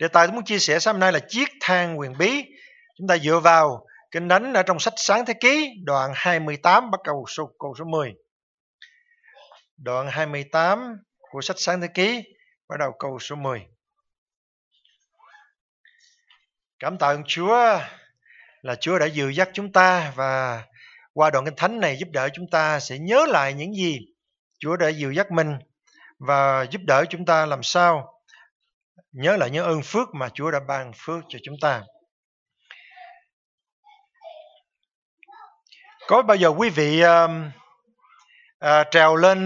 Đề tài tôi muốn chia sẻ sáng hôm nay là chiếc thang huyền bí. Chúng ta dựa vào Kinh Thánh ở trong sách Sáng Thế Ký đoạn 28 bắt đầu câu số 10. Đoạn 28 của sách Sáng Thế Ký bắt đầu câu số 10. Cảm tạ ơn Chúa là Chúa đã dìu dắt chúng ta, và qua đoạn Kinh Thánh này giúp đỡ chúng ta sẽ nhớ lại những gì Chúa đã dìu dắt mình, và giúp đỡ chúng ta làm sao nhớ lại những ơn phước mà Chúa đã ban phước cho chúng ta. Có bao giờ quý vị trèo lên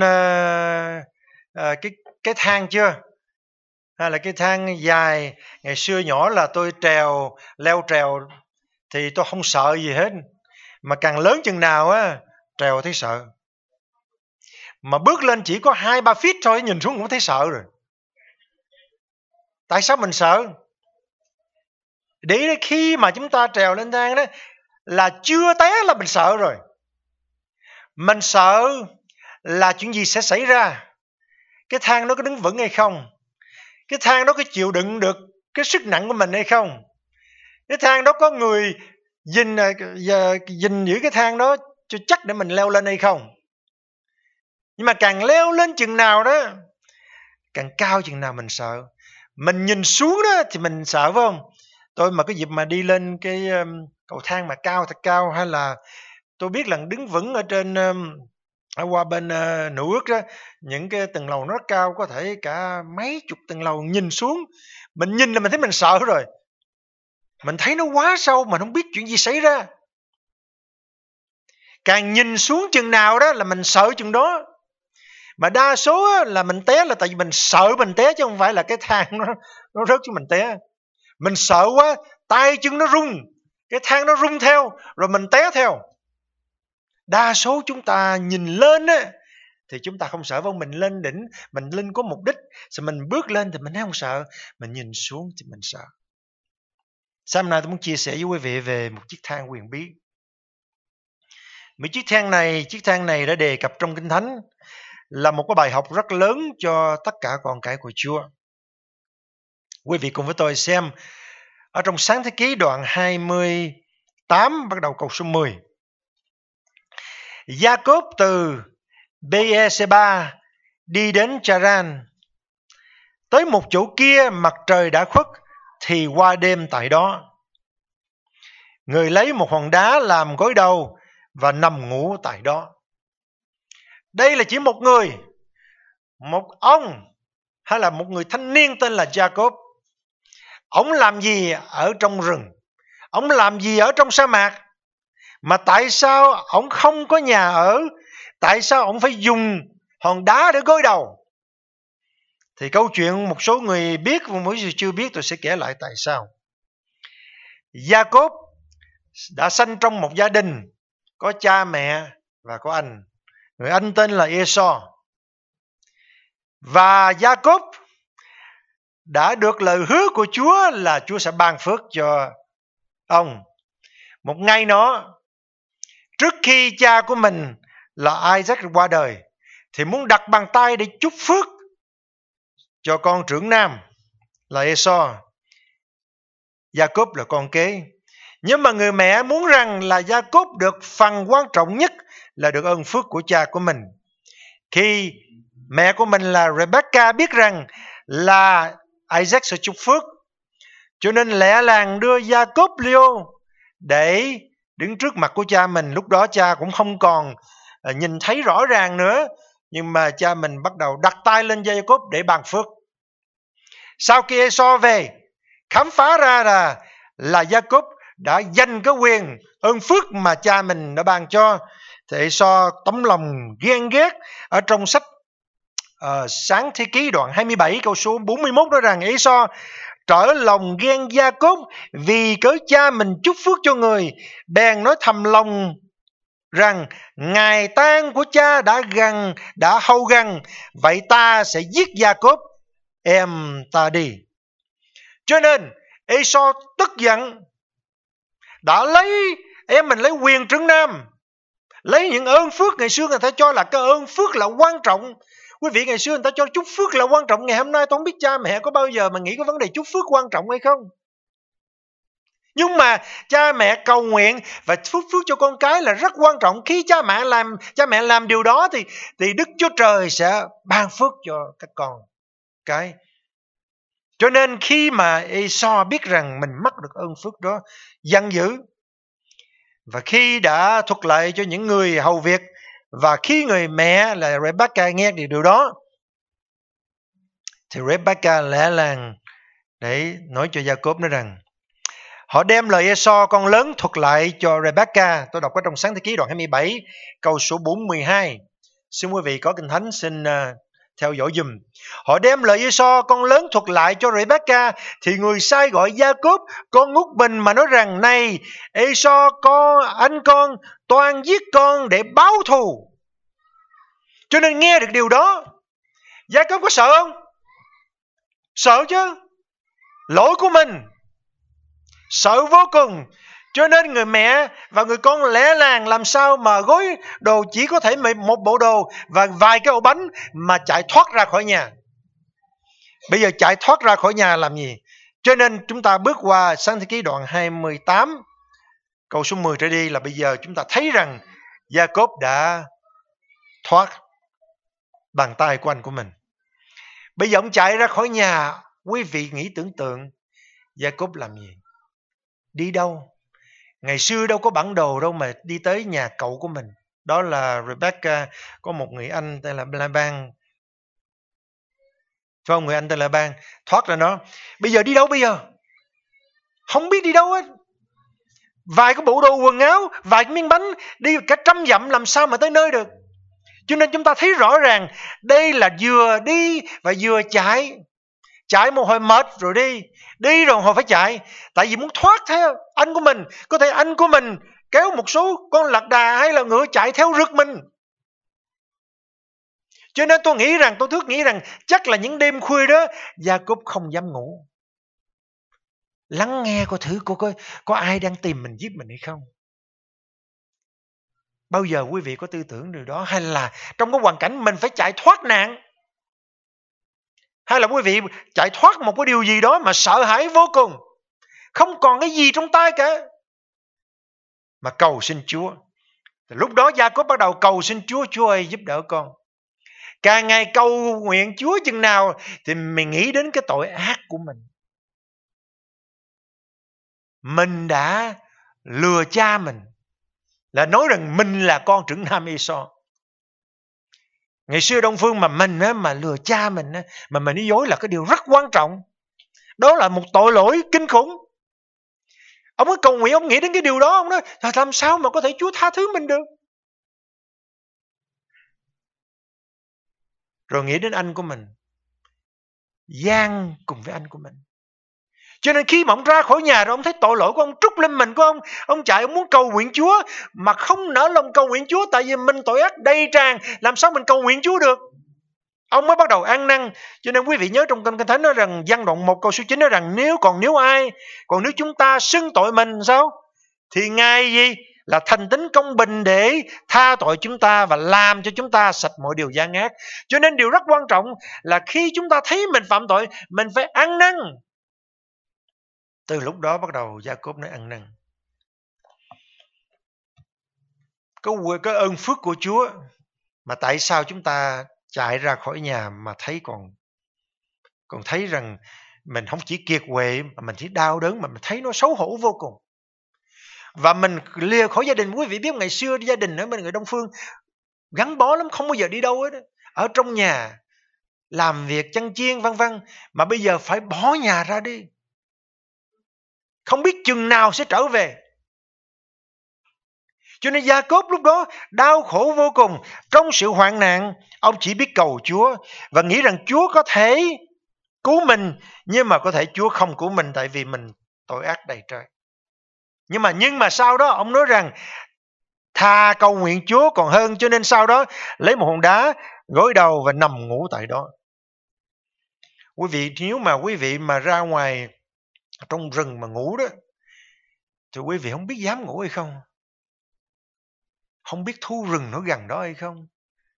cái thang chưa? Hay là cái thang dài? Ngày xưa nhỏ là tôi leo trèo thì tôi không sợ gì hết, mà càng lớn chừng nào á trèo thấy sợ. Mà bước lên chỉ có 2-3 feet thôi, nhìn xuống cũng thấy sợ rồi. Tại sao mình sợ? Để khi mà chúng ta trèo lên thang đó là chưa té là mình sợ rồi. Mình sợ là chuyện gì sẽ xảy ra, cái thang nó có đứng vững hay không, cái thang đó có chịu đựng được cái sức nặng của mình hay không, cái thang đó có người gìn giữ cái thang đó cho chắc để mình leo lên hay không. Nhưng mà càng leo lên chừng nào đó, càng cao chừng nào mình sợ. Mình nhìn xuống đó thì mình sợ, phải không? Tôi mà có dịp mà đi lên cái cầu thang mà cao thật cao, hay là tôi biết là đứng vững ở trên qua bên Nữ Ước đó, những cái tầng lầu nó rất cao, có thể cả mấy chục tầng lầu, nhìn xuống mình nhìn là mình thấy mình sợ rồi. Mình thấy nó quá sâu mà không biết chuyện gì xảy ra. Càng nhìn xuống chừng nào đó là mình sợ chừng đó. Mà đa số là mình té là tại vì mình sợ mình té, chứ không phải là cái thang nó rớt cho mình té. Mình sợ quá, tay chân nó rung, cái thang nó rung theo, rồi mình té theo. Đa số chúng ta nhìn lên á thì chúng ta không sợ, vâng, mình lên đỉnh, mình lên có mục đích, rồi mình bước lên thì mình không sợ, mình nhìn xuống thì mình sợ. Sáng hôm nay tôi muốn chia sẻ với quý vị về một chiếc thang huyền bí. Chiếc thang này đã đề cập trong Kinh Thánh là một cái bài học rất lớn cho tất cả con cái của Chúa. Quý vị cùng với tôi xem ở trong Sáng Thế Ký đoạn 28 bắt đầu câu số 10. Gia-cốp từ Bê-e-sê-ba đi đến Cha-ran. Tới một chỗ kia mặt trời đã khuất thì qua đêm tại đó. Người lấy một hòn đá làm gối đầu và nằm ngủ tại đó. Đây là chỉ một người, một ông hay là một người thanh niên tên là Gia-cốp. Ông làm gì ở trong rừng? Ông làm gì ở trong sa mạc? Mà tại sao ông không có nhà ở? Tại sao ông phải dùng hòn đá để gối đầu? Thì câu chuyện một số người biết, một số người chưa biết, tôi sẽ kể lại tại sao. Gia-cốp đã sanh trong một gia đình có cha mẹ và có anh. Người anh tên là Ê-so. Và Gia-cốp đã được lời hứa của Chúa là Chúa sẽ ban phước cho ông. Một ngày đó, trước khi cha của mình là Isaac qua đời, thì muốn đặt bàn tay để chúc phước cho con trưởng nam là Ê-so. Gia-cốp là con kế. Nhưng mà người mẹ muốn rằng là Gia-cốp được phần quan trọng nhất là được ơn phước của cha của mình. Khi mẹ của mình là Rebecca biết rằng là Isaac sẽ chúc phước, cho nên lẹ làng đưa Gia-cốp Leo để đứng trước mặt của cha mình. Lúc đó cha cũng không còn nhìn thấy rõ ràng nữa, nhưng mà cha mình bắt đầu đặt tay lên Gia-cốp để ban phước. Sau khi Ê-so về, khám phá ra là Gia-cốp đã giành cái quyền ơn phước mà cha mình đã ban cho, thì Ê-so tấm lòng ghen ghét. Ở trong sách Sáng Thế Ký đoạn 27 câu số 41 nói rằng Ê-so trở lòng ghen Gia-cốp vì cớ cha mình chúc phước cho người, bèn nói thầm lòng rằng ngày tang của cha đã hâu gần, vậy ta sẽ giết Gia-cốp em ta đi. Cho nên Ê-so tức giận, đã em mình lấy quyền trưởng nam, lấy những ơn phước ngày xưa người ta cho là cái ơn phước là quan trọng. Quý vị, ngày xưa người ta cho chúc phước là quan trọng. Ngày hôm nay tôi không biết cha mẹ có bao giờ mà nghĩ cái vấn đề chúc phước quan trọng hay không. Nhưng mà cha mẹ cầu nguyện và chúc phước cho con cái là rất quan trọng. Khi cha mẹ làm điều đó thì Đức Chúa Trời sẽ ban phước cho các con cái. Cho nên khi mà Ê-so biết rằng mình mất được ơn phước đó, giận dữ. Và khi đã thuật lại cho những người hầu việc, và khi người mẹ là Rebecca nghe được điều đó, thì Rebecca lẽ làng để nói cho Gia-cốp nói rằng, họ đem lời Ê-so con lớn thuật lại cho Rebecca. Tôi đọc ở trong Sáng Thế Ký đoạn 27 câu số 4-12. Xin quý vị có Kinh Thánh xin theo dõi dùm. Họ đem lời Ê-so con lớn thuật lại cho Rebecca, thì người sai gọi Gia-cốp con út mình mà nói rằng, này Ê-so anh con toan giết con để báo thù. Cho nên nghe được điều đó, Gia-cốp có sợ không? Sợ chứ. Lỗi của mình, sợ vô cùng. Cho nên người mẹ và người con lẽ làng làm sao mà gối đồ chỉ có thể một bộ đồ và vài cái ổ bánh mà chạy thoát ra khỏi nhà. Bây giờ chạy thoát ra khỏi nhà làm gì? Cho nên chúng ta bước qua Sáng Thế Ký đoạn 28 câu số 10 trở đi, là bây giờ chúng ta thấy rằng Gia-cốp đã thoát bàn tay của anh của mình. Bây giờ ông chạy ra khỏi nhà. Quý vị nghĩ tưởng tượng Gia-cốp làm gì? Đi đâu? Ngày xưa đâu có bản đồ đâu mà đi tới nhà cậu của mình. Đó là Rebecca có một người anh tên là Laban. Phải không? Người anh tên là Laban thoát ra nó. Bây giờ đi đâu bây giờ? Không biết đi đâu hết. Vài cái bộ đồ quần áo, vài cái miếng bánh, đi cả 100 dặm làm sao mà tới nơi được. Cho nên chúng ta thấy rõ ràng đây là vừa đi và vừa chạy. Chạy một hồi mệt rồi đi rồi hồi phải chạy. Tại vì muốn thoát theo anh của mình. Có thể anh của mình kéo một số con lạc đà hay là ngựa chạy theo rượt mình. Cho nên tôi nghĩ rằng chắc là những đêm khuya đó Gia-cốp không dám ngủ. Lắng nghe coi thử có ai đang tìm mình giết mình hay không. Bao giờ quý vị có tư tưởng điều đó? Hay là trong cái hoàn cảnh mình phải chạy thoát nạn? Hay là quý vị chạy thoát một cái điều gì đó mà sợ hãi vô cùng, không còn cái gì trong tay cả, mà cầu xin Chúa. Lúc đó Gia-cốp bắt đầu cầu xin Chúa, Chúa ơi giúp đỡ con. Càng ngày cầu nguyện Chúa chừng nào thì mình nghĩ đến cái tội ác của mình. Mình đã lừa cha mình, là nói rằng mình là con trưởng nam Ê-so. Ngày xưa Đông Phương mà mình mà lừa cha mình mà mình nói dối là cái điều rất quan trọng. Đó là một tội lỗi kinh khủng. Ông ấy cầu nguyện, ông nghĩ đến cái điều đó, ông nói làm sao mà có thể Chúa tha thứ mình được. Rồi nghĩ đến anh của mình, gian cùng với anh của mình. Cho nên khi mà ông ra khỏi nhà rồi, ông thấy tội lỗi của ông trút lên mình của ông chạy, ông muốn cầu nguyện Chúa mà không nỡ lòng cầu nguyện Chúa, tại vì mình tội ác đầy tràn, làm sao mình cầu nguyện Chúa được. Ông mới bắt đầu ăn năn. Cho nên quý vị nhớ trong Kinh Thánh nói rằng, Giăng đoạn 1 câu số 9 nói rằng, nếu chúng ta xưng tội mình sao, thì Ngài gì là thành tín công bình để tha tội chúng ta và làm cho chúng ta sạch mọi điều gian ác. Cho nên điều rất quan trọng là khi chúng ta thấy mình phạm tội, mình phải ăn năn. Từ lúc đó bắt đầu Gia-cốp nói ăn năn. Cái ơn phước của Chúa mà tại sao chúng ta chạy ra khỏi nhà mà thấy còn thấy rằng mình không chỉ kiệt quệ mà mình chỉ đau đớn, mà mình thấy nó xấu hổ vô cùng. Và mình lìa khỏi gia đình. Quý vị biết ngày xưa gia đình ở bên người Đông Phương gắn bó lắm, không bao giờ đi đâu hết. Ở trong nhà làm việc chăn chiên vân vân, mà bây giờ phải bỏ nhà ra đi, không biết chừng nào sẽ trở về. Cho nên Gia-cốp lúc đó đau khổ vô cùng. Trong sự hoạn nạn, ông chỉ biết cầu Chúa và nghĩ rằng Chúa có thể cứu mình, nhưng mà có thể Chúa không cứu mình, tại vì mình tội ác đầy trời. Nhưng mà sau đó ông nói rằng thà cầu nguyện Chúa còn hơn. Cho nên sau đó lấy một hòn đá gối đầu và nằm ngủ tại đó. Quý vị, nếu mà quý vị mà ra ngoài trong rừng mà ngủ đó, thì quý vị không biết dám ngủ hay không, không biết thú rừng nó gần đó hay không.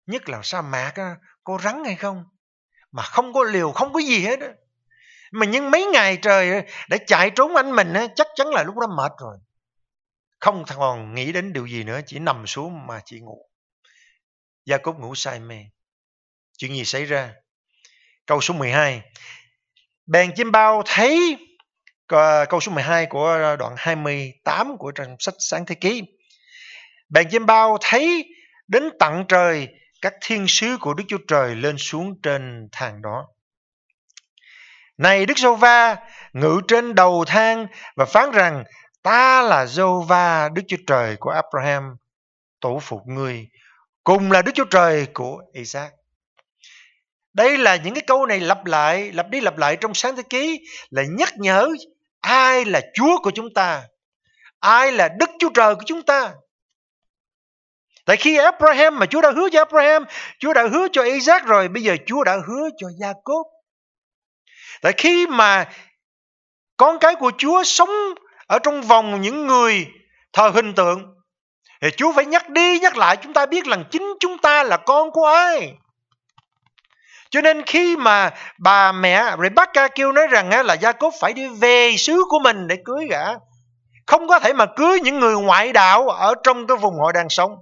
nhất là sa mạc á, có rắn hay không, mà không có liều, không có gì hết á. Mà nhưng mấy ngày trời để chạy trốn anh mình á, chắc chắn là lúc đó mệt rồi, không còn nghĩ đến điều gì nữa, chỉ nằm xuống mà chỉ ngủ. Gia-cốp ngủ say mê. Chuyện gì xảy ra? Câu số 12. Bèn chim bao thấy, câu số 12 của đoạn 28 của trang sách Sáng Thế Ký. Bèn chim bao thấy đến tận trời các thiên sứ của Đức Chúa Trời lên xuống trên thang đó. Này Đức Giê-hô-va ngự trên đầu thang và phán rằng: ta là Giê-hô-va Đức Chúa Trời của Abraham tổ phụ ngươi, cùng là Đức Chúa Trời của Isaac. Đây là những cái câu này lặp đi lặp lại trong Sáng Thế Ký, là nhắc nhở ai là Chúa của chúng ta, ai là Đức Chúa Trời của chúng ta. Tại khi Abraham mà Chúa đã hứa cho Abraham, Chúa đã hứa cho Isaac rồi, bây giờ Chúa đã hứa cho Gia-cốp. Tại khi mà con cái của Chúa sống ở trong vòng những người thờ hình tượng, thì Chúa phải nhắc đi nhắc lại chúng ta biết rằng chính chúng ta là con của ai. Cho nên khi mà bà mẹ Rebecca kêu nói rằng là Gia-cốp phải đi về xứ của mình để cưới gã, không có thể mà cưới những người ngoại đạo ở trong cái vùng họ đang sống.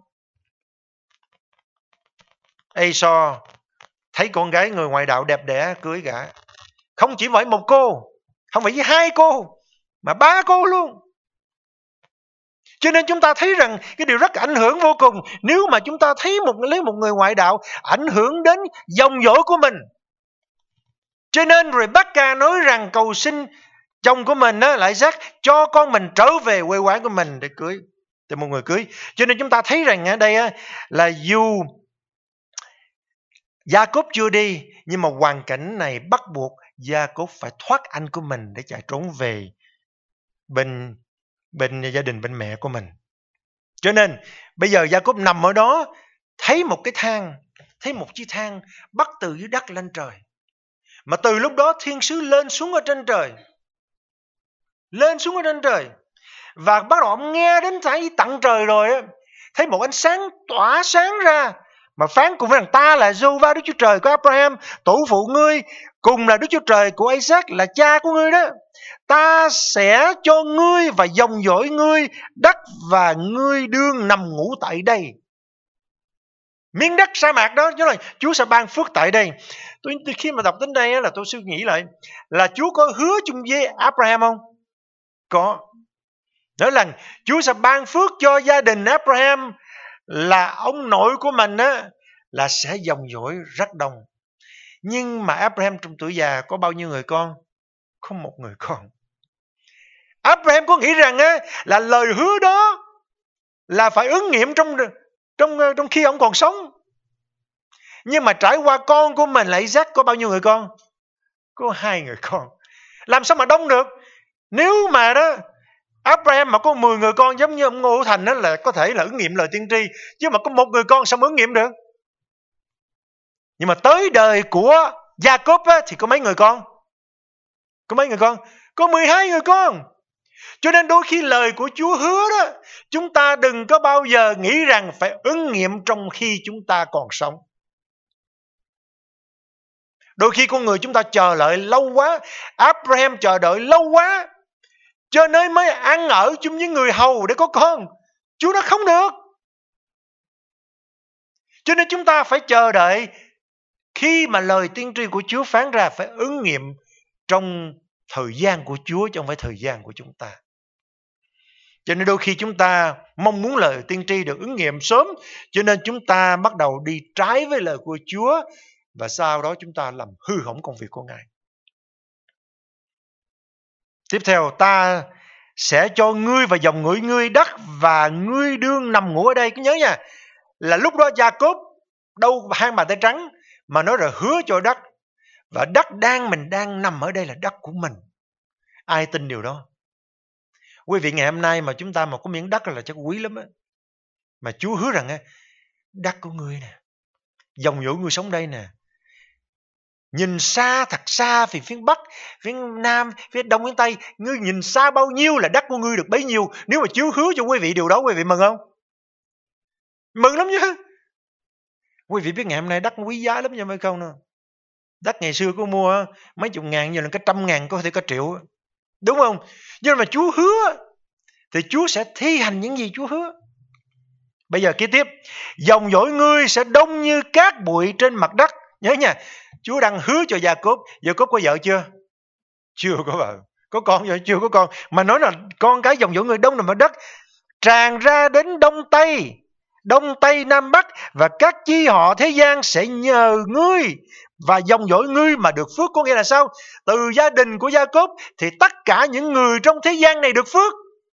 Ê-so thấy con gái người ngoại đạo đẹp đẽ cưới gã, không chỉ với một cô, không phải với hai cô, mà ba cô luôn. Cho nên chúng ta thấy rằng cái điều rất ảnh hưởng vô cùng nếu mà chúng ta thấy lấy một người ngoại đạo ảnh hưởng đến dòng dõi của mình. Cho nên Rebecca nói rằng cầu xin chồng của mình là Isaac cho con mình trở về quê quán của mình để cưới, để một người cưới. Cho nên chúng ta thấy rằng ở đây là dù Gia-cốp chưa đi, nhưng mà hoàn cảnh này bắt buộc Gia-cốp phải thoát anh của mình để chạy trốn về bên gia đình, bên mẹ của mình. Cho nên bây giờ Gia-cốp nằm ở đó, thấy một cái thang, thấy một chiếc thang bắt từ dưới đất lên trời. Mà từ lúc đó thiên sứ lên xuống ở trên trời, lên xuống ở trên trời, và bắt đầu ông nghe đến tận trời rồi, thấy một ánh sáng tỏa sáng ra, mà phán cùng với rằng: ta là Giê-hô-va Đức Chúa Trời của Abraham tổ phụ ngươi, cùng là Đức Chúa Trời của Isaac là cha của ngươi đó. Ta sẽ cho ngươi và dòng dõi ngươi đất, và ngươi đương nằm ngủ tại đây. Miếng đất sa mạc đó, Chúa sẽ ban phước tại đây. Tôi khi mà đọc đến đây là tôi suy nghĩ lại, là Chúa có hứa chung với Abraham không? Có. Nói là Chúa sẽ ban phước cho gia đình Abraham, là ông nội của mình là sẽ dòng dõi rất đông. Nhưng mà Abraham trong tuổi già có bao nhiêu người con? Không một người con. Abraham có nghĩ rằng là lời hứa đó là phải ứng nghiệm trong khi ông còn sống. Nhưng mà trải qua con của mình là Isaac có bao nhiêu người con? Có 2 người con. Làm sao mà đông được? Nếu mà đó Abraham mà có 10 người con giống như ông Ngô Hữu Thành là có thể là ứng nghiệm lời tiên tri, chứ mà có 1 người con sao mà ứng nghiệm được? Nhưng mà tới đời của Gia-cốp thì có mấy người con? Có mấy người con? Có 12 người con. Cho nên đôi khi lời của Chúa hứa đó, chúng ta đừng có bao giờ nghĩ rằng phải ứng nghiệm trong khi chúng ta còn sống. Đôi khi con người chúng ta chờ đợi lâu quá. Abraham chờ đợi lâu quá, cho nên mới ăn ở chung với người hầu để có con. Chúa nói không được. Cho nên chúng ta phải chờ đợi khi mà lời tiên tri của Chúa phán ra phải ứng nghiệm trong thời gian của Chúa, chứ không phải thời gian của chúng ta. Cho nên đôi khi chúng ta mong muốn lời tiên tri được ứng nghiệm sớm, cho nên chúng ta bắt đầu đi trái với lời của Chúa, và sau đó chúng ta làm hư hỏng công việc của Ngài. Tiếp theo, ta sẽ cho ngươi và dòng ngựa ngươi đất, và ngươi đương nằm ngủ ở đây. Cứ nhớ nha, là lúc đó Gia-cốp đâu hang bàn tay trắng mà nói là hứa cho đất, và đất mình đang nằm ở đây là đất của mình. Ai tin điều đó? Quý vị, ngày hôm nay mà chúng ta mà có miếng đất là chắc quý lắm á. Mà Chúa hứa rằng đất của ngươi nè, dòng dõi ngươi sống đây nè. Nhìn xa, thật xa, phía Bắc, phía Nam, phía Đông, phía Tây, ngươi nhìn xa bao nhiêu là đất của ngươi được bấy nhiêu. Nếu mà Chúa hứa cho quý vị điều đó, quý vị mừng không? Mừng lắm chứ. Quý vị biết ngày hôm nay đất quý giá lắm nha mấy không đâu. Đất ngày xưa có mua mấy chục ngàn, giờ là cái 100.000, có thể cả triệu. Đúng không? Nhưng mà Chúa hứa thì Chúa sẽ thi hành những gì Chúa hứa. Bây giờ kế tiếp, dòng dõi ngươi sẽ đông như cát bụi trên mặt đất. Nhớ nha, Chúa đang hứa cho Gia-cốp. Gia-cốp có vợ chưa? Chưa có vợ. Có con chưa? Chưa có con. Mà nói là con cái dòng dõi ngươi đông nằm mặt đất, tràn ra đến Đông Tây Nam Bắc, và các chi họ thế gian sẽ nhờ ngươi và dòng dõi ngươi mà được phước. Có nghĩa là sao? Từ gia đình của Gia-cốp thì tất cả những người trong thế gian này được phước.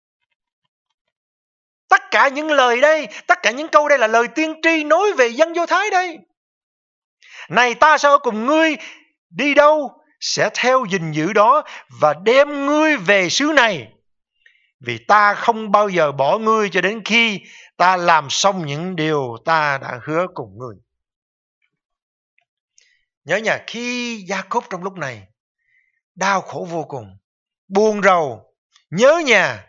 Tất cả những lời đây, tất cả những câu đây là lời tiên tri nói về dân Do Thái đây. Này, ta sẽ ở cùng ngươi, đi đâu sẽ theo gìn giữ đó, và đem ngươi về xứ này, vì ta không bao giờ bỏ ngươi cho đến khi ta làm xong những điều ta đã hứa cùng ngươi. Nhớ nha, khi Gia-cốp trong lúc này đau khổ vô cùng, buồn rầu, nhớ nhà,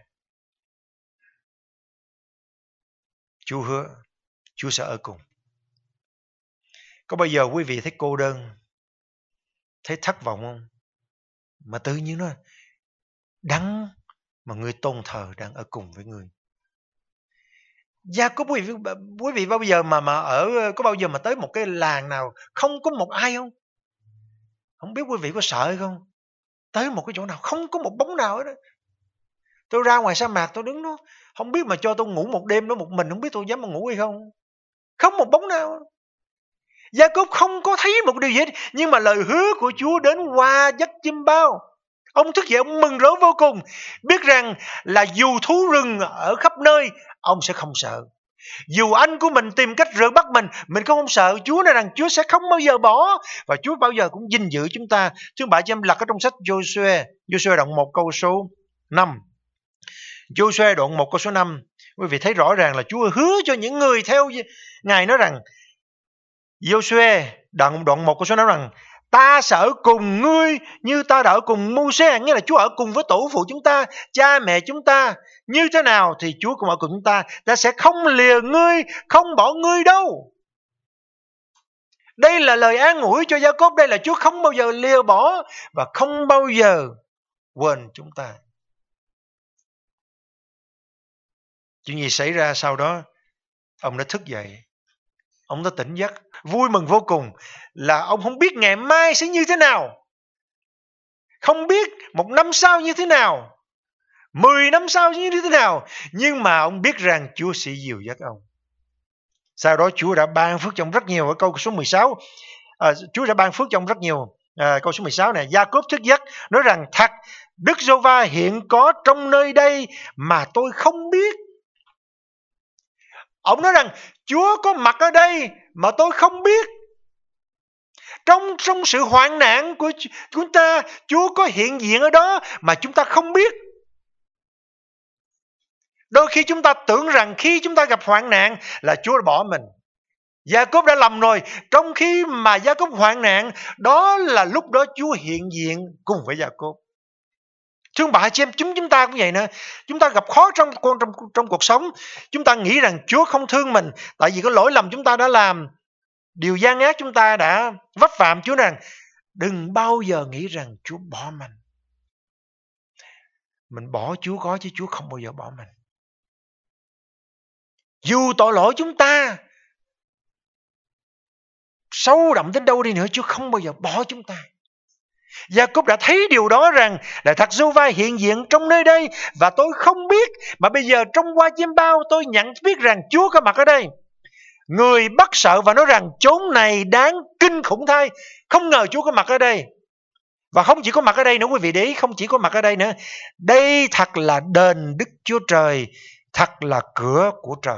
Chúa hứa Chúa sẽ ở cùng. Có bao giờ quý vị thấy cô đơn, thấy thất vọng không? Mà tự nhiên nó đấng mà người tôn thờ đang ở cùng với người. Gia-cốp, quý vị bao giờ có bao giờ mà tới một cái làng nào không có một ai không? Không biết quý vị có sợ hay không? Tới một cái chỗ nào không có một bóng nào hết đó. Tôi ra ngoài sa mạc tôi đứng đó, không biết mà cho tôi ngủ một đêm đó một mình, không biết tôi dám mà ngủ hay không. Không một bóng nào. Gia-cốp không có thấy một điều gì hết, nhưng mà lời hứa của Chúa đến qua giấc chim bao. Ông thức dậy, ông mừng rỡ vô cùng, biết rằng là dù thú rừng ở khắp nơi, ông sẽ không sợ. Dù anh của mình tìm cách rượt bắt mình cũng không sợ. Chúa nói rằng Chúa sẽ không bao giờ bỏ, và Chúa bao giờ cũng gìn giữ chúng ta. Thưa bạn chị em, lật ở trong sách Giô-suê đoạn 1 câu số 5. Giô-suê đoạn 1 câu số 5, quý vị thấy rõ ràng là Chúa hứa cho những người theo Ngài, nói rằng Giô-suê đoạn 1 câu số 5 rằng ta sẽ ở cùng ngươi như ta đã ở cùng Mô-sê. Nghĩa là Chúa ở cùng với tổ phụ chúng ta, cha mẹ chúng ta. Như thế nào thì Chúa cũng ở cùng chúng ta. Ta sẽ không lìa ngươi, không bỏ ngươi đâu. Đây là lời an ủi cho Gia-cốp. Đây là Chúa không bao giờ lìa bỏ và không bao giờ quên chúng ta. Chuyện gì xảy ra sau đó? Ông đã thức dậy, ông đã tỉnh giấc, vui mừng vô cùng, là ông không biết ngày mai sẽ như thế nào, không biết một năm sau như thế nào, 10 năm sau như thế nào, nhưng mà ông biết rằng Chúa sẽ dìu dắt ông. Sau đó Chúa đã ban phước cho ông rất nhiều. Ở câu số 16, Chúa đã ban phước cho ông rất nhiều. Câu số 16 này, Gia-cốp thức giấc nói rằng thật Đức Giê-hô-va hiện có trong nơi đây mà tôi không biết. Ông nói rằng Chúa có mặt ở đây mà tôi không biết. Trong sự hoạn nạn của chúng ta, Chúa có hiện diện ở đó mà chúng ta không biết. Đôi khi chúng ta tưởng rằng khi chúng ta gặp hoạn nạn là Chúa đã bỏ mình. Gia-cốp đã lầm rồi. Trong khi mà Gia-cốp hoạn nạn, đó là lúc đó Chúa hiện diện cùng với Gia-cốp. Thưa bà chị em, chúng ta cũng vậy nữa. Chúng ta gặp khó trong cuộc sống, chúng ta nghĩ rằng Chúa không thương mình, tại vì có lỗi lầm chúng ta đã làm, điều gian ác chúng ta đã vấp phạm. Chúa rằng đừng bao giờ nghĩ rằng Chúa bỏ mình. Mình bỏ Chúa có, chứ Chúa không bao giờ bỏ mình. Dù tội lỗi chúng ta sâu đậm đến đâu đi nữa, Chúa không bao giờ bỏ chúng ta. Gia-cốp đã thấy điều đó, rằng là thật Giê-hô-va hiện diện trong nơi đây và tôi không biết, mà bây giờ trong qua chiêm bao tôi nhận biết rằng Chúa có mặt ở đây. Người bắt sợ và nói rằng chốn này đáng kinh khủng thay. Không ngờ Chúa có mặt ở đây. Và không chỉ có mặt ở đây nữa quý vị để ý, không chỉ có mặt ở đây nữa. Đây thật là đền Đức Chúa Trời, thật là cửa của trời.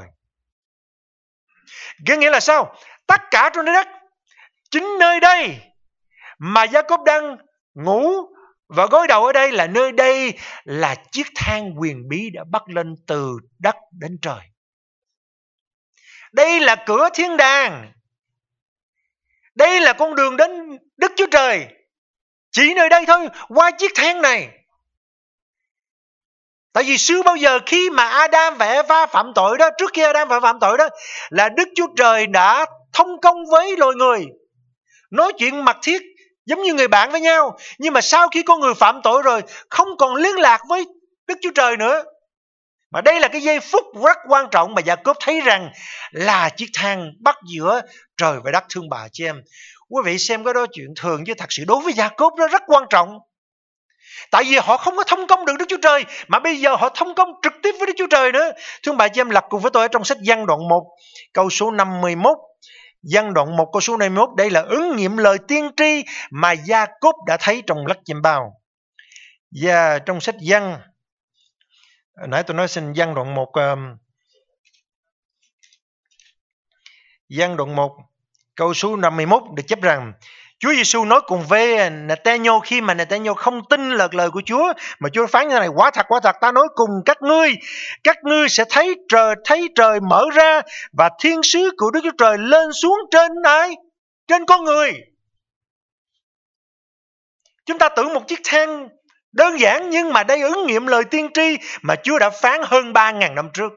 Cái nghĩa là sao? Tất cả trong đất, chính nơi đây mà Gia-cốp đang ngủ và gối đầu ở đây, là nơi đây là chiếc thang huyền bí đã bắt lên từ đất đến trời. Đây là cửa thiên đàng. Đây là con đường đến Đức Chúa Trời. Chỉ nơi đây thôi, qua chiếc thang này. Tại vì xưa bao giờ khi mà Adam và Eva phạm tội đó, trước khi Adam phạm tội đó, là Đức Chúa Trời đã thông công với loài người, nói chuyện mật thiết giống như người bạn với nhau. Nhưng mà sau khi con người phạm tội rồi, không còn liên lạc với Đức Chúa Trời nữa. Mà đây là cái giây phút rất quan trọng mà Gia-cốp thấy rằng là chiếc thang bắt giữa trời và đất, thương bà chị em. Quý vị xem cái đó chuyện thường, chứ thật sự đối với Gia-cốp nó rất quan trọng. Tại vì họ không có thông công được Đức Chúa Trời, mà bây giờ họ thông công trực tiếp với Đức Chúa Trời nữa. Thương bà chị em, lật cùng với tôi ở trong sách Giăng đoạn 1 câu số 51. Giăng đoạn 1 câu số 51, đây là ứng nghiệm lời tiên tri mà Gia-cốp đã thấy trong lách chim bao. Và trong sách Giăng, nãy tôi nói xin Giăng đoạn 1, Giăng đoạn 1 câu số 51 được chép rằng: Chúa Giêsu nói cùng với Nathanael khi mà Nathanael không tin lời của Chúa, mà Chúa phán như thế này: quả thật ta nói cùng các ngươi sẽ thấy trời mở ra và thiên sứ của Đức Chúa Trời lên xuống trên ai? Trên con người. Chúng ta tưởng một chiếc thang đơn giản, nhưng mà đây ứng nghiệm lời tiên tri mà Chúa đã phán hơn 3.000 năm trước.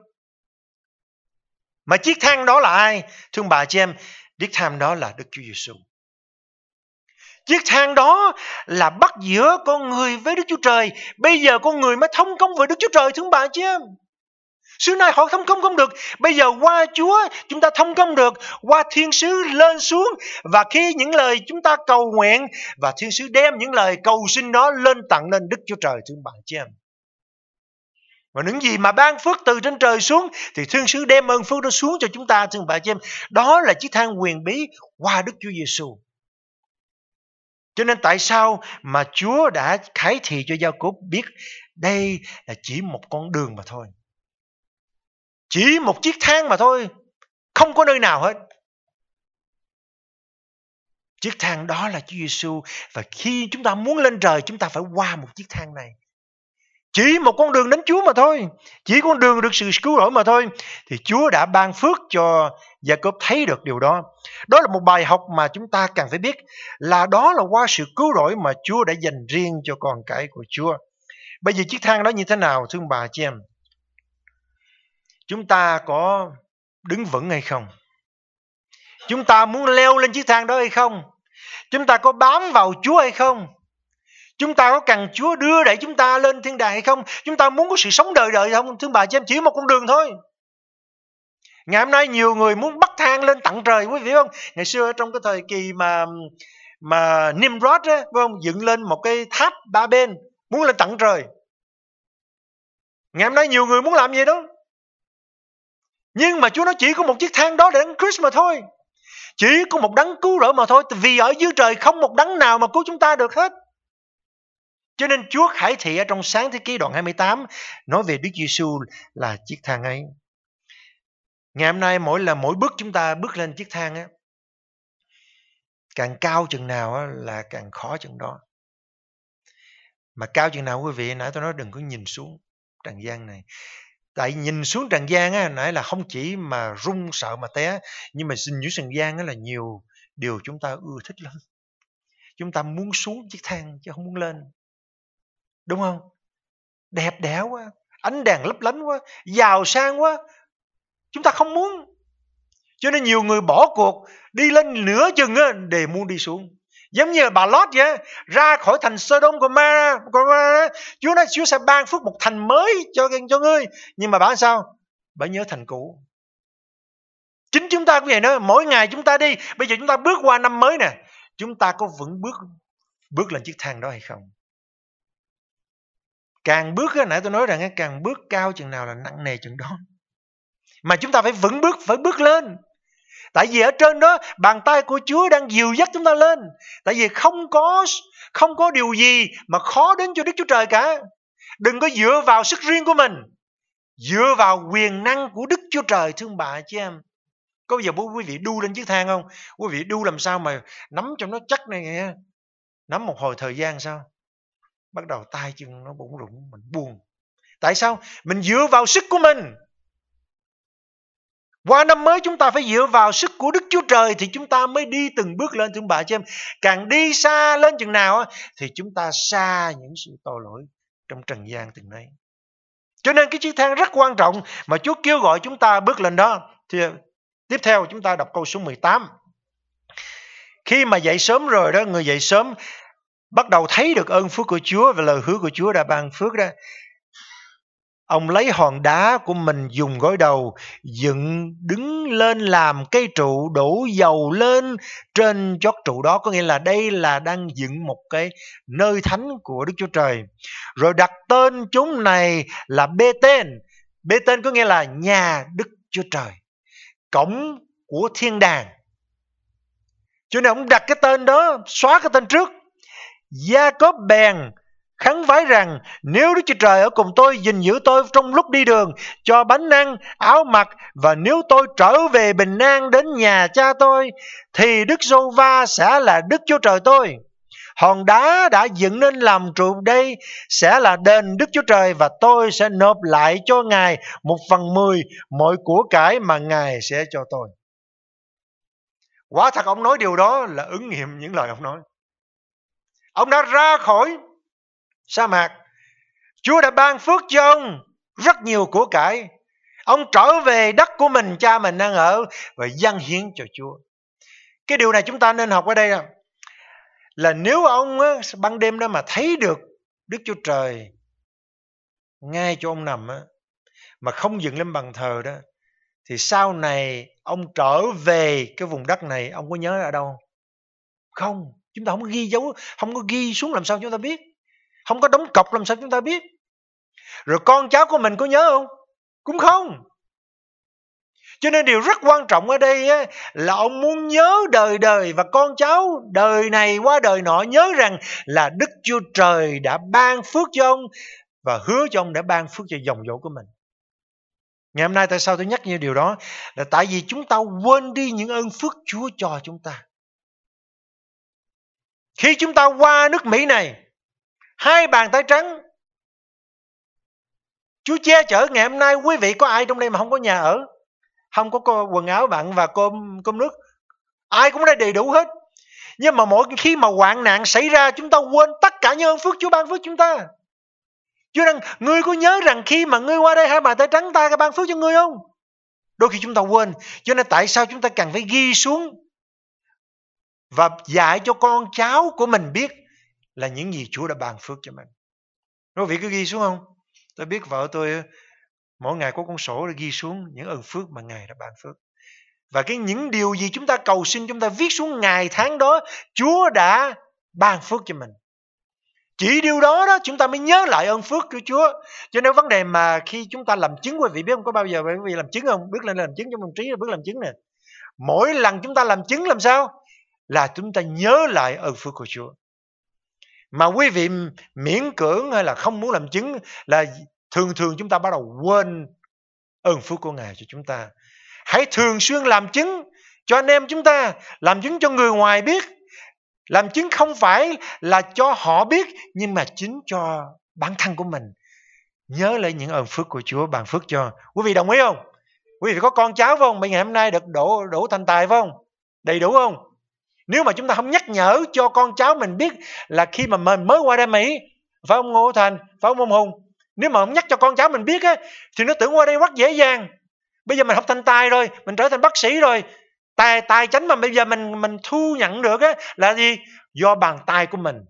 Mà chiếc thang đó là ai? Thưa bà chị em, chiếc thang đó là Đức Chúa Giêsu. Chiếc thang đó là bắt giữa con người với Đức Chúa Trời. Bây giờ con người mới thông công với Đức Chúa Trời, thưa bà chị em. Xưa nay họ thông công không được. Bây giờ qua Chúa chúng ta thông công được. Qua thiên sứ lên xuống. Và khi những lời chúng ta cầu nguyện, và thiên sứ đem những lời cầu xin đó lên tặng lên Đức Chúa Trời, thưa bà chị em. Và những gì mà ban phước từ trên trời xuống thì thiên sứ đem ơn phước đó xuống cho chúng ta, thưa bà chị em. Đó là chiếc thang huyền bí qua Đức Chúa Giêsu. Cho nên tại sao mà Chúa đã khải thị cho Gia-cốp biết đây là chỉ một con đường mà thôi. Chỉ một chiếc thang mà thôi. Không có nơi nào hết. Chiếc thang đó là Chúa Giêsu. Và khi chúng ta muốn lên trời, chúng ta phải qua một chiếc thang này. Chỉ một con đường đến Chúa mà thôi. Chỉ con đường được sự cứu rỗi mà thôi. Thì Chúa đã ban phước cho Gia-cốp thấy được điều đó. Đó là một bài học mà chúng ta cần phải biết. Đó là qua sự cứu rỗi mà Chúa đã dành riêng cho con cái của Chúa. Bây giờ chiếc thang đó như thế nào, thưa bà chị em? Chúng ta có đứng vững hay không? Chúng ta muốn leo lên chiếc thang đó hay không? Chúng ta có bám vào Chúa hay không? Chúng ta có cần Chúa đưa đẩy chúng ta lên thiên đàng hay không? Chúng ta muốn có sự sống đời đời không? Thưa bà chị em, chỉ một con đường thôi. Ngày hôm nay nhiều người muốn bắt thang lên tận trời, quý vị không? Ngày xưa trong cái thời kỳ mà Nimrod á, phải không? Dựng lên một cái tháp ba bên, muốn lên tận trời. Ngày hôm nay nhiều người muốn làm gì đó. Nhưng mà Chúa nói chỉ có một chiếc thang đó để đấng Christ mà thôi. Chỉ có một đấng cứu rỗi mà thôi. Vì ở dưới trời không một đấng nào mà cứu chúng ta được hết. Cho nên Chúa khải thị ở trong Sáng Thế Ký đoạn 28 nói về Đức Giêsu là chiếc thang ấy. Ngày hôm nay mỗi bước chúng ta bước lên chiếc thang á, càng cao chừng nào á, là càng khó chừng đó. Mà cao chừng nào quý vị, nãy tôi nói đừng có nhìn xuống trần gian này. Tại nhìn xuống trần gian á, nãy là không chỉ mà run sợ mà té, nhưng mà nhìn xuống trần gian á là nhiều điều chúng ta ưa thích lắm. Chúng ta muốn xuống chiếc thang chứ không muốn lên. Đúng không? Đẹp đẽ quá, ánh đèn lấp lánh quá, giàu sang quá. Chúng ta không muốn. Cho nên nhiều người bỏ cuộc, đi lên nửa chừng á, để muốn đi xuống. Giống như bà Lót vậy, ra khỏi thành Sodom Gomorrah, Chúa nói Chúa sẽ ban phước một thành mới cho ngươi. Nhưng mà bà sao? Bà nhớ thành cũ. Chính chúng ta cũng vậy nữa, mỗi ngày chúng ta đi, bây giờ chúng ta bước qua năm mới nè, chúng ta có vững bước lên chiếc thang đó hay không? Càng bước á, nãy tôi nói rằng càng bước cao chừng nào là nặng nề chừng đó. Mà chúng ta phải vững bước, phải bước lên. Tại vì ở trên đó bàn tay của Chúa đang dìu dắt chúng ta lên. Tại vì không có điều gì mà khó đến cho Đức Chúa Trời cả. Đừng có dựa vào sức riêng của mình, dựa vào quyền năng của Đức Chúa Trời, thương bà chị em. Có bao giờ quý vị đu lên chiếc thang không? Quý vị đu làm sao mà nắm cho nó chắc này nghe. Nắm một hồi thời gian sao? Bắt đầu tay chân nó bụng rụng, mình buồn. Tại sao? Mình dựa vào sức của mình. Qua năm mới chúng ta phải dựa vào sức của Đức Chúa Trời thì chúng ta mới đi từng bước lên, thưa bà chị em. Càng đi xa lên chừng nào thì chúng ta xa những sự tội lỗi trong trần gian từng đấy. Cho nên cái chiếc thang rất quan trọng mà Chúa kêu gọi chúng ta bước lên đó. Thì Tiếp theo chúng ta đọc câu số 18. Khi mà dậy sớm rồi đó, người dậy sớm bắt đầu thấy được ơn phước của Chúa và lời hứa của Chúa đã ban phước đó. Ông lấy hòn đá của mình dùng gối đầu dựng đứng lên làm cây trụ, đổ dầu lên trên chót trụ đó. Có nghĩa là đây là đang dựng một cái nơi thánh của Đức Chúa Trời. Rồi đặt tên chúng này là Bê-tên. Bê-tên có nghĩa là nhà Đức Chúa Trời, cổng của thiên đàng. Cho nên ông đặt cái tên đó, xóa cái tên trước. Gia-cốp bèn khấn vái rằng nếu Đức Chúa Trời ở cùng tôi, gìn giữ tôi trong lúc đi đường, cho bánh ăn, áo mặc, và nếu tôi trở về bình an đến nhà cha tôi, thì Đức Giê-hô-va sẽ là Đức Chúa Trời tôi. Hòn đá đã dựng nên làm trụ đây sẽ là đền Đức Chúa Trời, và tôi sẽ nộp lại cho Ngài 1/10 mọi của cải mà Ngài sẽ cho tôi. Quả thật ông nói điều đó là ứng nghiệm những lời ông nói. Ông đã ra khỏi sa mạc, Chúa đã ban phước cho ông rất nhiều của cải. Ông trở về đất của mình, cha mình đang ở, và dâng hiến cho Chúa. Cái điều này chúng ta nên học ở đây là nếu ông ban đêm đó mà thấy được Đức Chúa Trời ngay cho ông nằm mà không dựng lên bàn thờ đó, thì sau này ông trở về cái vùng đất này, ông có nhớ ở đâu không? Chúng ta không có ghi dấu, không có ghi xuống làm sao chúng ta biết? Không có đóng cọc làm sao chúng ta biết? Rồi con cháu của mình có nhớ không? Cũng không. Cho nên điều rất quan trọng ở đây là ông muốn nhớ đời đời, và con cháu đời này qua đời nọ nhớ rằng là Đức Chúa Trời đã ban phước cho ông, và hứa cho ông đã ban phước cho dòng dõi của mình. Ngày hôm nay tại sao tôi nhắc như điều đó? Là tại vì chúng ta quên đi những ơn phước Chúa cho chúng ta. Khi chúng ta qua nước Mỹ này, 2 bàn tay trắng, Chúa che chở. Ngày hôm nay quý vị có ai trong đây mà không có nhà ở, không có quần áo bạn và cơm nước? Ai cũng đã đầy đủ hết. Nhưng mà mỗi khi mà hoạn nạn xảy ra, chúng ta quên tất cả những ơn phước Chúa ban phước chúng ta. Chúa rằng, ngươi có nhớ rằng khi mà ngươi qua đây 2 bàn tay trắng, ta ban phước cho ngươi không? Đôi khi chúng ta quên. Cho nên tại sao chúng ta cần phải ghi xuống và dạy cho con cháu của mình biết là những gì Chúa đã ban phước cho mình. Quý vị cứ ghi xuống không? Tôi biết vợ tôi mỗi ngày có con sổ để ghi xuống những ơn phước mà Ngài đã ban phước. Và những điều gì chúng ta cầu xin, chúng ta viết xuống ngày tháng đó Chúa đã ban phước cho mình. Chỉ điều đó chúng ta mới nhớ lại ơn phước của Chúa. Cho nên vấn đề mà khi chúng ta làm chứng, quý vị biết không, có bao giờ quý vị làm chứng không? Bước lên làm chứng trong đồng trí là bước làm chứng nè. Mỗi lần chúng ta làm chứng làm sao? Là chúng ta nhớ lại ơn phước của Chúa. Mà quý vị miễn cưỡng hay là không muốn làm chứng là thường chúng ta bắt đầu quên ơn phước của Ngài cho chúng ta. Hãy thường xuyên làm chứng cho anh em chúng ta, làm chứng cho người ngoài biết. Làm chứng không phải là cho họ biết, nhưng mà chính cho bản thân của mình. Nhớ lại những ơn phước của Chúa ban phước cho. Quý vị đồng ý không? Quý vị có con cháu phải không? Ngày hôm nay được đổ thành tài phải không? Đầy đủ không? Nếu mà chúng ta không nhắc nhở cho con cháu mình biết là khi mà mình mới qua đây Mỹ, phải không Ngô Thành, phải không ông Hùng? Nếu mà không nhắc cho con cháu mình biết thì nó tưởng qua đây rất dễ dàng. Bây giờ mình học thành tài rồi, mình trở thành bác sĩ rồi, tài chánh mà bây giờ mình thu nhận được là gì? Do bàn tay của mình,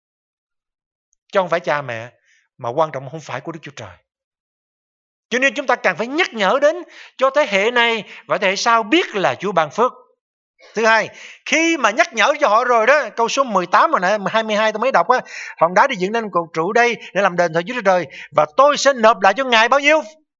chứ không phải cha mẹ, mà quan trọng không phải của Đức Chúa Trời. Cho nên chúng ta cần phải nhắc nhở đến cho thế hệ này và thế hệ sau biết là Chúa ban phước. Thứ hai, khi mà nhắc nhở cho họ rồi đó, câu số 18 mà nãy 22 tôi mới đọc hòn đá đi dựng nên cột trụ đây để làm đền thờ Chúa Trời, và tôi sẽ nộp lại cho Ngài bao nhiêu?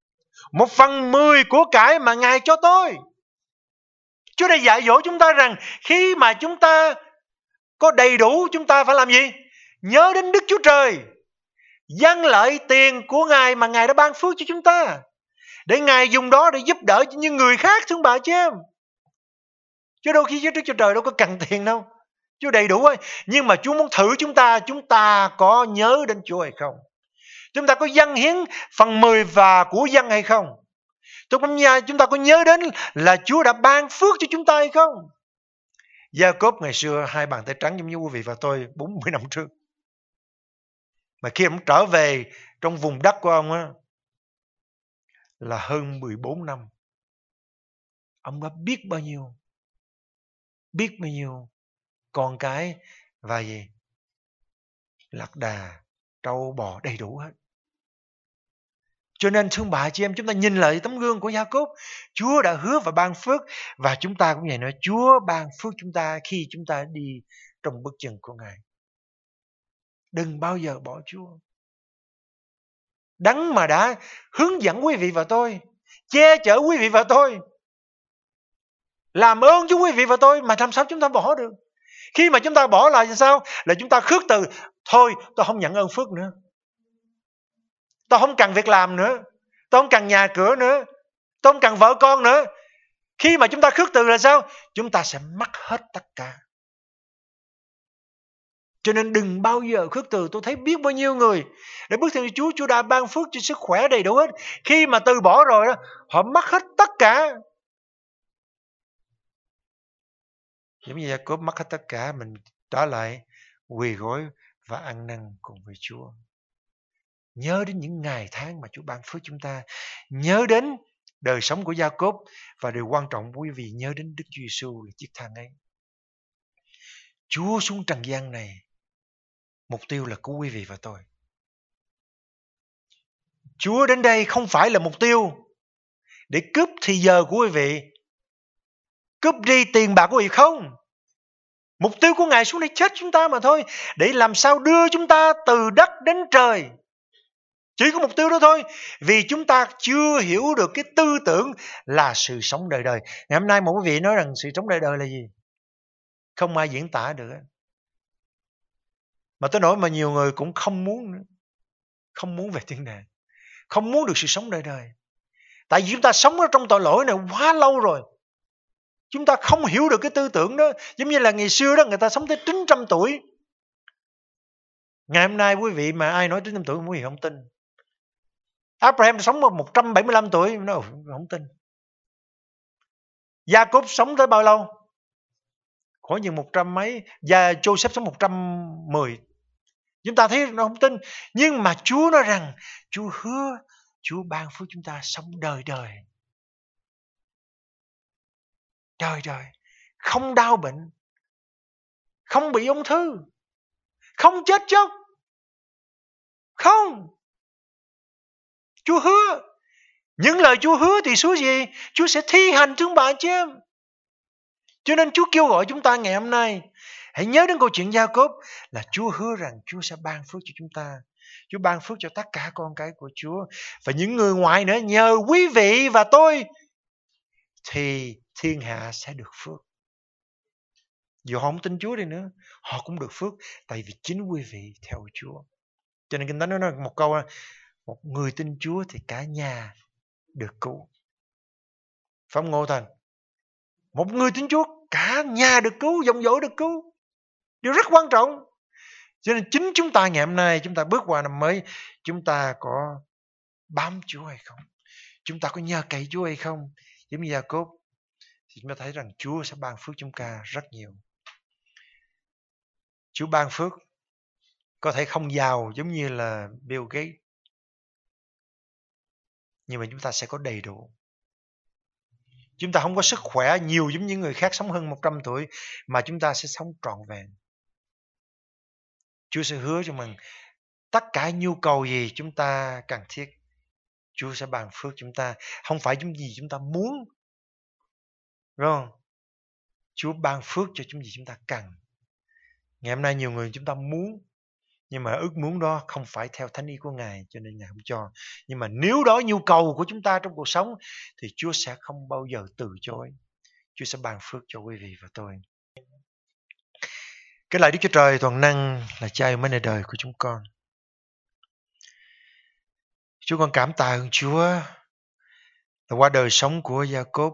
1/10 của cải mà Ngài cho tôi. Chúa đã dạy dỗ chúng ta rằng khi mà chúng ta có đầy đủ, chúng ta phải làm gì? Nhớ đến Đức Chúa Trời, dâng lại tiền của Ngài mà Ngài đã ban phước cho chúng ta, để Ngài dùng đó để giúp đỡ cho những người khác, thương bà chị em. Chứ đôi khi Đức Chúa Trời đâu có cần tiền đâu, Chúa đầy đủ ấy. Nhưng mà Chúa muốn thử chúng ta có nhớ đến Chúa hay không? Chúng ta có dâng hiến 1/10 và của dân hay không? Chúng ta có nhớ đến là Chúa đã ban phước cho chúng ta hay không? Gia-cốp ngày xưa 2 bàn tay trắng giống như quý vị và tôi 40 năm trước. Mà khi ông trở về trong vùng đất của ông là hơn 14 năm. ông đã biết bao nhiêu con cái và gì? Lạc đà, trâu bò đầy đủ hết. Cho nên thương bà chị em, chúng ta nhìn lại tấm gương của Gia-cốp. Chúa đã hứa và ban phước, và chúng ta cũng vậy nữa. Chúa ban phước chúng ta khi chúng ta đi trong bước chân của Ngài. Đừng bao giờ bỏ Chúa. Đấng mà đã hướng dẫn quý vị và tôi, che chở quý vị và tôi, làm ơn cho quý vị và tôi, mà làm sao chúng ta bỏ được? Khi mà chúng ta bỏ lại thì sao? Là chúng ta khước từ. Thôi tôi không nhận ơn phước nữa, tôi không cần việc làm nữa, tôi không cần nhà cửa nữa, tôi không cần vợ con nữa. Khi mà chúng ta khước từ là sao? Chúng ta sẽ mất hết tất cả. Cho nên đừng bao giờ khước từ. Tôi thấy biết bao nhiêu người để bước theo Chúa, Chúa đã ban phước cho sức khỏe đầy đủ hết. Khi mà từ bỏ rồi đó, họ mất hết tất cả. Giống như Gia-cốp mất hết tất cả, mình trở lại quỳ gối và ăn năn cùng với Chúa. Nhớ đến những ngày tháng mà Chúa ban phước chúng ta. Nhớ đến đời sống của Gia-cốp. Và điều quan trọng quý vị nhớ đến Đức Chúa Giêsu là chiếc thang ấy. Chúa xuống trần gian này, mục tiêu là cứu quý vị và tôi. Chúa đến đây không phải là mục tiêu để cướp thì giờ của quý vị, cướp đi tiền bạc của quý vị, không. Mục tiêu của Ngài xuống đây chết chúng ta mà thôi, để làm sao đưa chúng ta từ đất đến trời. Chỉ có mục tiêu đó thôi. Vì chúng ta chưa hiểu được cái tư tưởng là sự sống đời đời. Ngày hôm nay một quý vị nói rằng sự sống đời đời là gì? Không ai diễn tả được. Mà tới nỗi mà nhiều người cũng không muốn nữa. Không muốn về thiên đàng, không muốn được sự sống đời đời. Tại vì chúng ta sống ở trong tội lỗi này quá lâu rồi. Chúng ta không hiểu được cái tư tưởng đó. Giống như là ngày xưa đó, người ta sống tới 900 tuổi. Ngày hôm nay quý vị mà ai nói 900 tuổi quý vị không tin. Abraham sống 175 tuổi, nó không tin. Gia-cốp sống tới bao lâu? Khoảng chừng 100 mấy. Và Joseph sống 110. Chúng ta thấy nó không tin. Nhưng mà Chúa nói rằng Chúa hứa, Chúa ban phước chúng ta sống đời đời. Đời đời. Không đau bệnh, không bị ung thư, không chết chóc. Không. Chúa hứa. Những lời Chúa hứa thì Chúa gì? Chúa sẽ thi hành thương bạn chứ em. Cho nên Chúa kêu gọi chúng ta ngày hôm nay, hãy nhớ đến câu chuyện Gia-cốp là Chúa hứa rằng Chúa sẽ ban phước cho chúng ta. Chúa ban phước cho tất cả con cái của Chúa. Và những người ngoài nữa, nhờ quý vị và tôi thì thiên hạ sẽ được phước. Dù họ không tin Chúa đi nữa, họ cũng được phước. Tại vì chính quý vị theo Chúa. Cho nên Kinh Thánh nói một câu, một người tin Chúa thì cả nhà được cứu. Phải không Ngô Thành? Một người tin Chúa, cả nhà được cứu, dòng dõi được cứu. Điều rất quan trọng. Cho nên chính chúng ta ngày hôm nay, chúng ta bước qua năm mới, chúng ta có bám Chúa hay không? Chúng ta có nhờ cậy Chúa hay không? Giống như Gia-cốp, thì chúng ta thấy rằng Chúa sẽ ban phước chúng ta rất nhiều. Chúa ban phước có thể không giàu giống như là Bill Gates, nhưng mà chúng ta sẽ có đầy đủ. Chúng ta không có sức khỏe nhiều giống những người khác sống hơn 100 tuổi, mà chúng ta sẽ sống trọn vẹn. Chúa sẽ hứa cho mình tất cả nhu cầu gì chúng ta cần thiết, Chúa sẽ ban phước chúng ta. Không phải những gì chúng ta muốn, đúng không? Chúa ban phước cho những gì chúng ta cần. Ngày hôm nay nhiều người chúng ta muốn, nhưng mà ước muốn đó không phải theo thánh ý của Ngài, cho nên Ngài không cho. Nhưng mà nếu đó nhu cầu của chúng ta trong cuộc sống, thì Chúa sẽ không bao giờ từ chối. Chúa sẽ ban phước cho quý vị và tôi. Cái lạy Đức Chúa Trời toàn năng là Cha yêu mến đời đời của chúng con. Chúa con cảm tạ ơn Chúa là qua đời sống của Gia-cốp,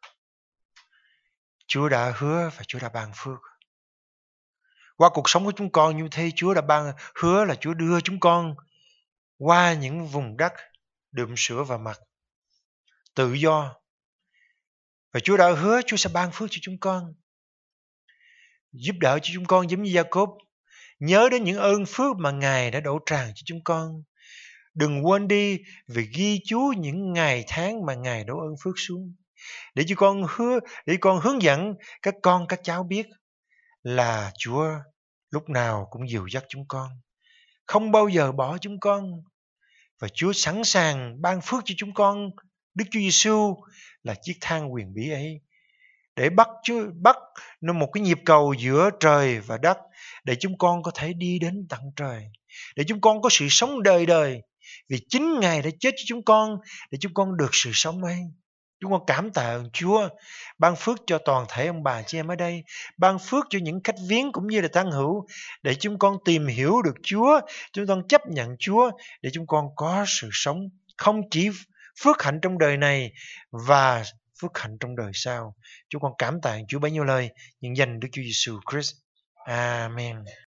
Chúa đã hứa và Chúa đã ban phước. Qua cuộc sống của chúng con như thế, Chúa đã ban hứa là Chúa đưa chúng con qua những vùng đất đượm sữa và mật, tự do. Và Chúa đã hứa Chúa sẽ ban phước cho chúng con, giúp đỡ cho chúng con giống như Gia-cốp. Nhớ đến những ơn phước mà Ngài đã đổ tràn cho chúng con. Đừng quên đi vì ghi chú những ngày tháng mà Ngài đổ ơn phước xuống. để con hướng dẫn các con các cháu biết là Chúa lúc nào cũng dìu dắt chúng con, không bao giờ bỏ chúng con, và Chúa sẵn sàng ban phước cho chúng con. Đức Chúa Giêsu là chiếc thang huyền bí ấy, để bắt một cái nhịp cầu giữa trời và đất, để chúng con có thể đi đến tận trời, để chúng con có sự sống đời đời, vì chính Ngài đã chết cho chúng con để chúng con được sự sống ấy. Chúng con cảm tạ ơn Chúa, ban phước cho toàn thể ông bà chị em ở đây, ban phước cho những khách viếng cũng như là tăng hữu, để chúng con tìm hiểu được Chúa, chúng con chấp nhận Chúa, để chúng con có sự sống không chỉ phước hạnh trong đời này và phước hạnh trong đời sau. Chúng con cảm tạ Chúa bấy nhiêu lời, nhân danh Đức Chúa Giêsu Christ. Amen.